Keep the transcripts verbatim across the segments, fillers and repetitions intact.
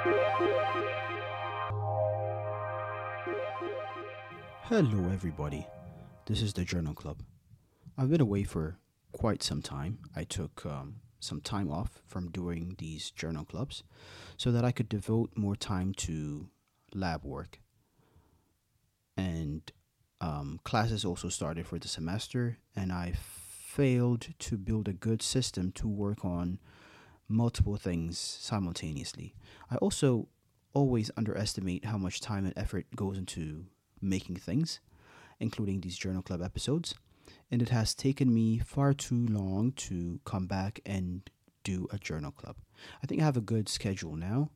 Hello, everybody. This is the Journal Club. I've been away for quite some time. I took um, some time off from doing these journal clubs so that I could devote more time to lab work. And um, classes also started for the semester, and I failed to build a good system to work on multiple things simultaneously. I also always underestimate how much time and effort goes into making things, including these journal club episodes, and it has taken me far too long to come back and do a journal club. I think I have a good schedule now,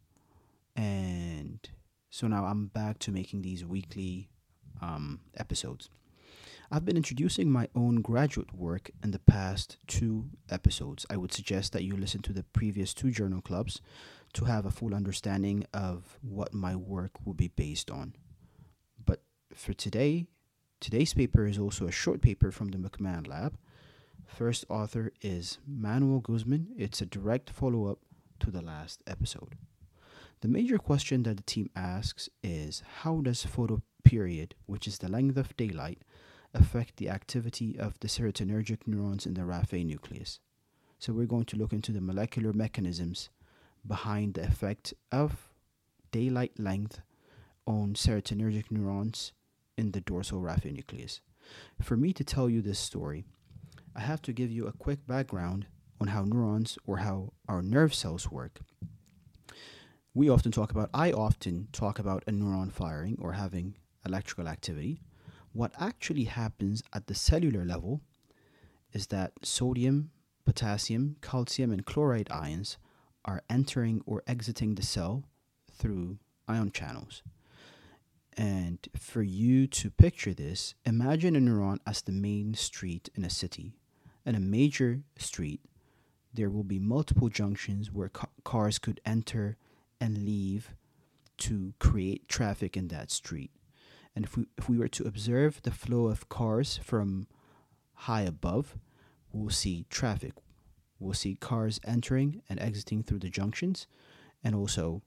and so now I'm back to making these weekly um, episodes. I've been introducing my own graduate work in the past two episodes. I would suggest that you listen to the previous two journal clubs to have a full understanding of what my work will be based on. But for today, today's paper is also a short paper from the McMahon Lab. First author is Manuel Guzman. It's a direct follow-up to the last episode. The major question that the team asks is, how does photoperiod, which is the length of daylight, affect the activity of the serotonergic neurons in the raphe nucleus? So we're going to look into the molecular mechanisms behind the effect of daylight length on serotonergic neurons in the dorsal raphe nucleus. For me to tell you this story, I have to give you a quick background on how neurons or how our nerve cells work. We often talk about, I often talk about a neuron firing or having electrical activity. What actually happens at the cellular level is that sodium, potassium, calcium, and chloride ions are entering or exiting the cell through ion channels. And for you to picture this, imagine a neuron as the main street in a city. In a major street, there will be multiple junctions where ca- cars could enter and leave to create traffic in that street. And if we if we were to observe the flow of cars from high above, we'll see traffic. We'll see cars entering and exiting through the junctions, and also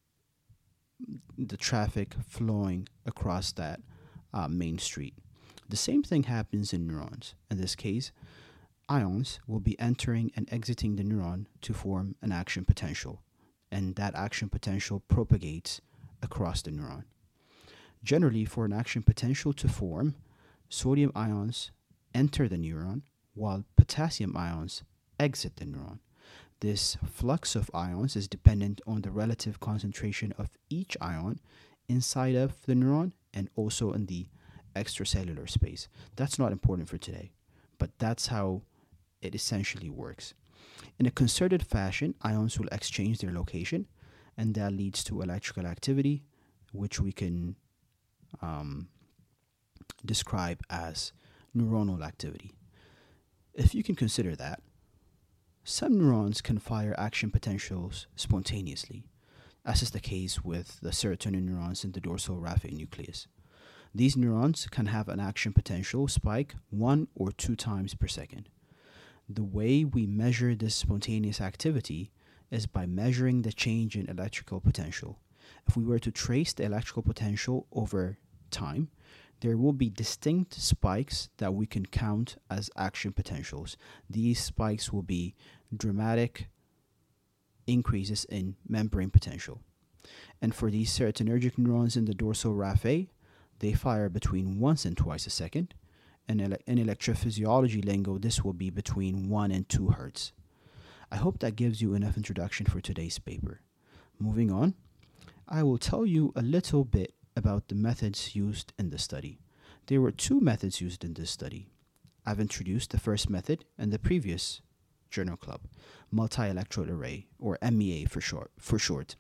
the traffic flowing across that uh, main street. The same thing happens in neurons. In this case, ions will be entering and exiting the neuron to form an action potential, and that action potential propagates across the neuron. Generally, for an action potential to form, sodium ions enter the neuron while potassium ions exit the neuron. This flux of ions is dependent on the relative concentration of each ion inside of the neuron and also in the extracellular space. That's not important for today, but that's how it essentially works. In a concerted fashion, ions will exchange their location, and that leads to electrical activity, which we can um, describe as neuronal activity. If you can consider that, some neurons can fire action potentials spontaneously, as is the case with the serotonin neurons in the dorsal raphe nucleus. These neurons can have an action potential spike one or two times per second. The way we measure this spontaneous activity is by measuring the change in electrical potential. If we were to trace the electrical potential over time, there will be distinct spikes that we can count as action potentials. These spikes will be dramatic increases in membrane potential. And for these serotonergic neurons in the dorsal raphe, they fire between once and twice a second. And ele- in electrophysiology lingo, this will be between one and two hertz. I hope that gives you enough introduction for today's paper. Moving on, I will tell you a little bit about the methods used in the study. There were two methods used in this study. I've introduced the first method in the previous journal club, multi-electrode array, or M E A for short. For short.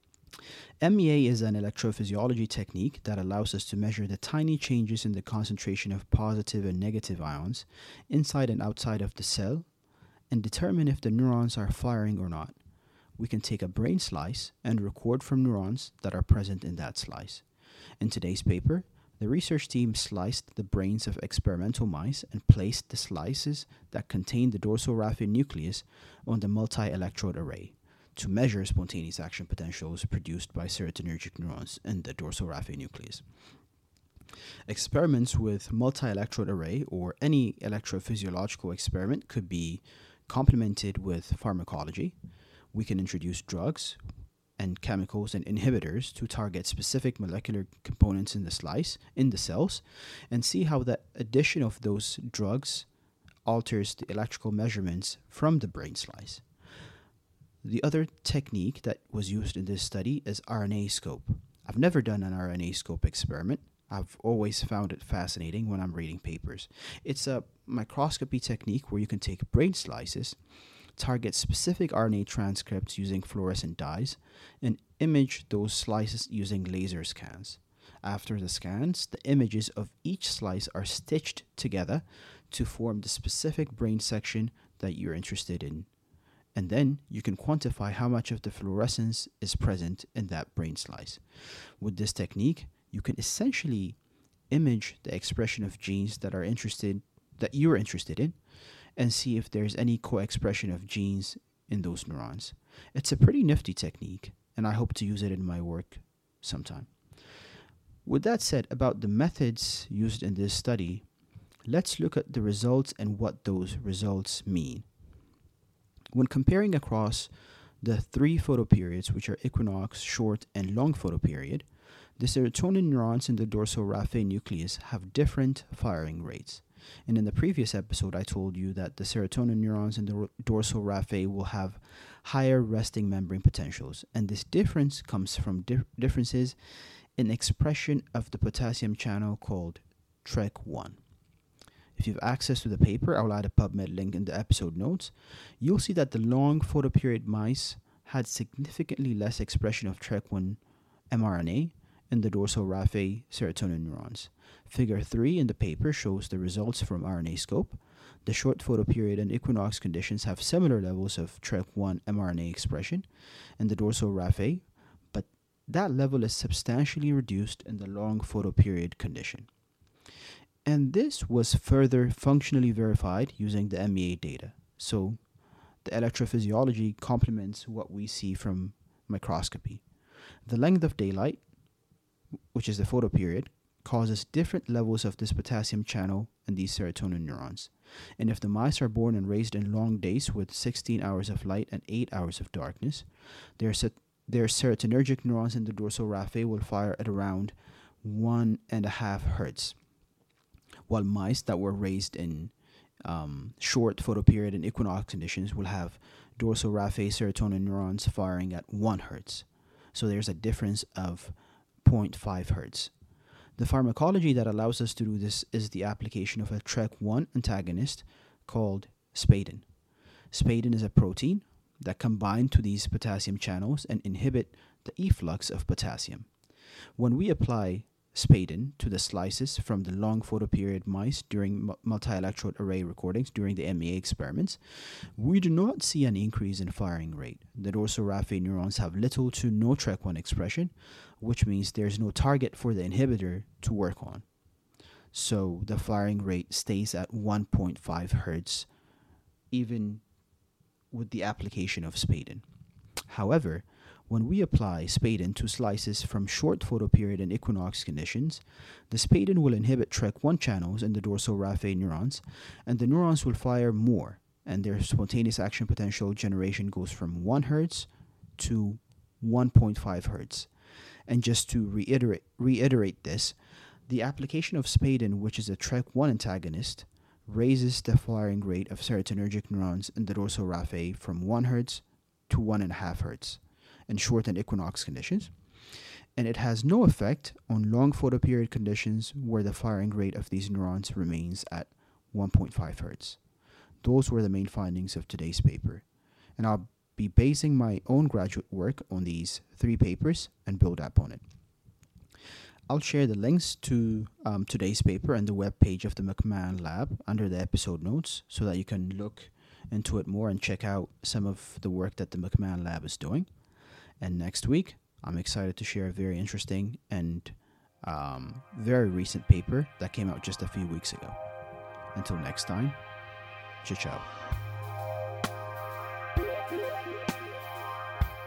M E A is an electrophysiology technique that allows us to measure the tiny changes in the concentration of positive and negative ions inside and outside of the cell and determine if the neurons are firing or not. We can take a brain slice and record from neurons that are present in that slice. In today's paper, the research team sliced the brains of experimental mice and placed the slices that contained the dorsal raphe nucleus on the multi-electrode array. to measure spontaneous action potentials produced by serotonergic neurons in the dorsal-raphe nucleus. Experiments with multi-electrode array or any electrophysiological experiment could be complemented with pharmacology. We can introduce drugs and chemicals and inhibitors to target specific molecular components in the slice, in the cells, and see how the addition of those drugs alters the electrical measurements from the brain slice. The other technique that was used in this study is RNAscope. I've never done an RNAscope experiment. I've always found it fascinating when I'm reading papers. It's a microscopy technique where you can take brain slices, target specific R N A transcripts using fluorescent dyes, and image those slices using laser scans. After the scans, the images of each slice are stitched together to form the specific brain section that you're interested in. And then you can quantify how much of the fluorescence is present in that brain slice. With this technique, you can essentially image the expression of genes that are interested that you're interested in and see if there's any co-expression of genes in those neurons. It's a pretty nifty technique, and I hope to use it in my work sometime. With that said, about the methods used in this study, let's look at the results and what those results mean. When comparing across the three photoperiods, which are equinox, short, and long photoperiod, the serotonin neurons in the dorsal-raphe nucleus have different firing rates. And in the previous episode, I told you that the serotonin neurons in the dorsal-raphe will have higher resting membrane potentials. And this difference comes from dif- differences in expression of the potassium channel called T R E C one. If you have access to the paper, I'll add a PubMed link in the episode notes. You'll see that the long photoperiod mice had significantly less expression of T R E C one mRNA in the dorsal-raphe serotonin neurons. Figure three in the paper shows the results from RNAscope. The short photoperiod and equinox conditions have similar levels of T R E C one mRNA expression in the dorsal-raphe, but that level is substantially reduced in the long photoperiod condition. And this was further functionally verified using the M E A data. So the electrophysiology complements what we see from microscopy. The length of daylight, which is the photoperiod, causes different levels of this potassium channel in these serotonin neurons. And if the mice are born and raised in long days with sixteen hours of light and eight hours of darkness, their, set, their serotonergic neurons in the dorsal-raphe will fire at around one and a half hertz, while mice that were raised in um, short photoperiod and equinox conditions will have dorsal-raphe serotonin neurons firing at one hertz. So there's a difference of zero point five hertz. The pharmacology that allows us to do this is the application of a T R E C one antagonist called spadin. Spadin is a protein that combines to these potassium channels and inhibit the efflux of potassium. When we apply spadin to the slices from the long photoperiod mice during multi-electrode array recordings during the M E A experiments, we do not see an increase in firing rate. The dorsal-raphe neurons have little to no T R E C one expression, which means there's no target for the inhibitor to work on. So the firing rate stays at one point five hertz even with the application of spadin. However, when we apply spadin to slices from short photoperiod and equinox conditions, the spadin will inhibit T R E C one channels in the dorsal-raphe neurons, and the neurons will fire more, and their spontaneous action potential generation goes from one hertz to one point five hertz. And just to reiterate, reiterate this, the application of spadin, which is a T R E C one antagonist, raises the firing rate of serotonergic neurons in the dorsal-raphe from one hertz to one point five hertz in short and equinox conditions, and it has no effect on long photoperiod conditions where the firing rate of these neurons remains at one point five hertz. Those were the main findings of today's paper, and I'll be basing my own graduate work on these three papers and build up on it. I'll share the links to um, today's paper and the web page of the McMahon Lab under the episode notes so that you can look into it more and check out some of the work that the McMahon Lab is doing. And next week, I'm excited to share a very interesting and um, very recent paper that came out just a few weeks ago. Until next time, ciao ciao.